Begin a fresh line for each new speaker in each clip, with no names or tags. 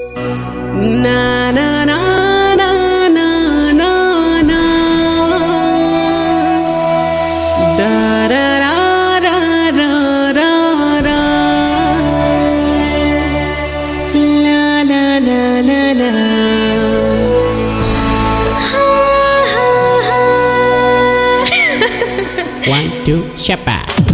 Na na na na na na na da da da da da da da la la la la la
One, two, shapa.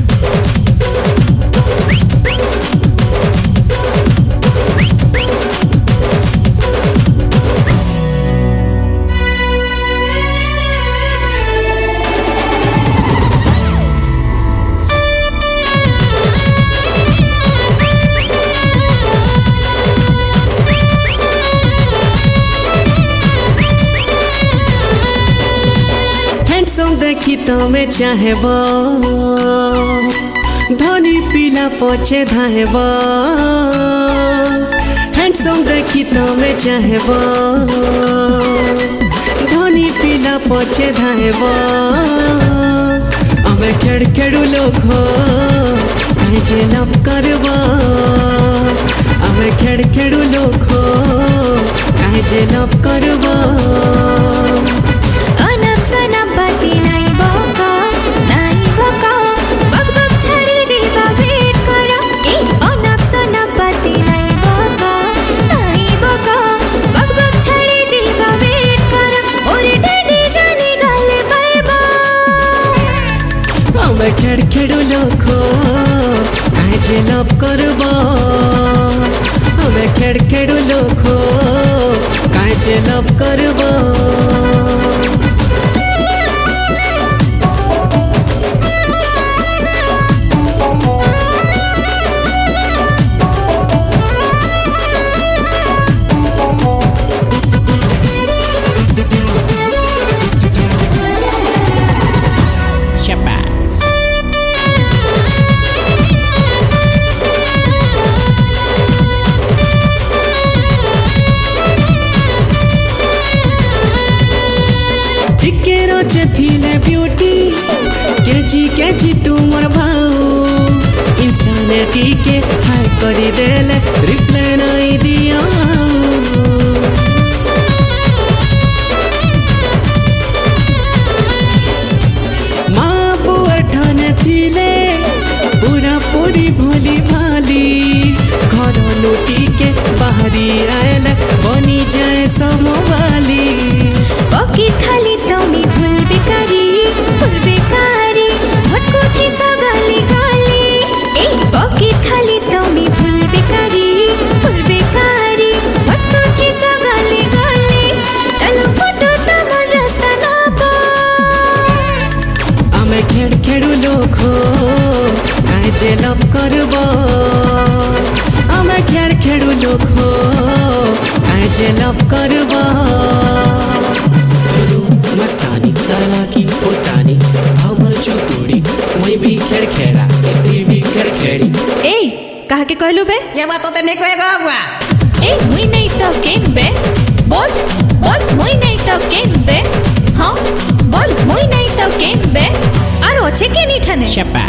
देखी तमे चाहेब धनी पिला पछे धाहेब handsome देखी तमे चाहेब धनी पिला पछे धाहेब आमे खेड़ खेड़ू लोग हो काहे जे लव करब आमे खेड़ खेड़ू लोग हो काहे जे लव करब खेड़ खेड़ू लोग हो काहे जे लव करब हमें खेड़ खेड़ू लोग हो काहे जे लव करब ब्यूटी केजी तुमर भाऊ इंस्टानेट के हाय करी देले रिप्लाई नहीं दिया माँ बुआ ठाने थिले पूरा पूरी भोली भाली घर लुटी के बाहरी आयल बनी जाए समवाली
बाकी खाली तमी भूल बेकारी भटको थी सगाली गाली ए बाकी खाली तमी भूल बेकारी भटको थी सगाली गाली चलो फोटो तमर रास्ता ना पा
आमे खेड़ खेड़ू लोग हो काहे जे लव करब आमे खेड़ खेड़ू लोग हो काहे जे लव करब मस्तानी तलाकी पोतानी हमर चुकुड़ी मैं भी खेड़ खेड़ा तू भी खेड़ खेड़ी
ए कहा के कहलू बे
ये बात तो नहीं कहेगा बुआ
ए मुई नहीं तो केन बे बोल मुई नहीं तो केन बे हां बोल मुई नहीं तो केन बे आरो अच्छे के नहीं ठने
शपा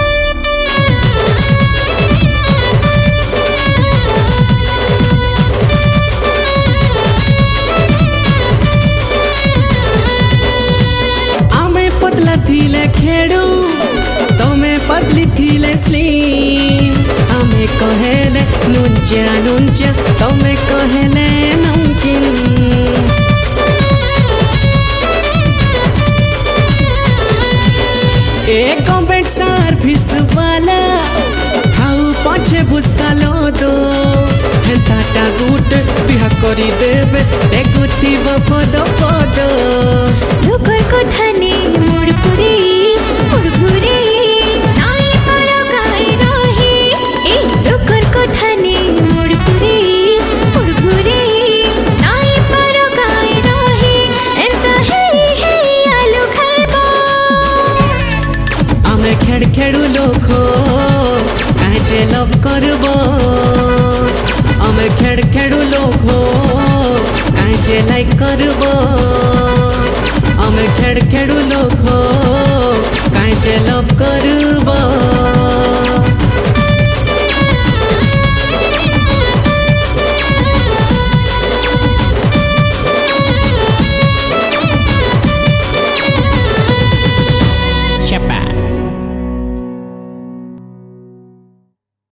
थिले खेड़ू तमे पतली थिले स्लिम हमें कहेले नुंचा तमे कहेले नमकीन एक कॉम्बैट सर्विस वाला खाऊ पछे भुसका लो दो हेंताटा गुट बिहा करी देबे देखुती बपदो पदो
लोकर को धने मुड़पुरी मुड़घुरी नाई पारो गाय रही ए लोकर को धने मुड़पुरी मुड़घुरी नाई पारो गाय रही एंता हे आलू खाइबो
आमे खेड़ खेड़ू लोग हो काहे जे लव करब आमे खेड़ खेड़ू लोग हो काहे जे लाइक करब आमे खेड़ खेड़ू लोग हो काहे जे लव करब।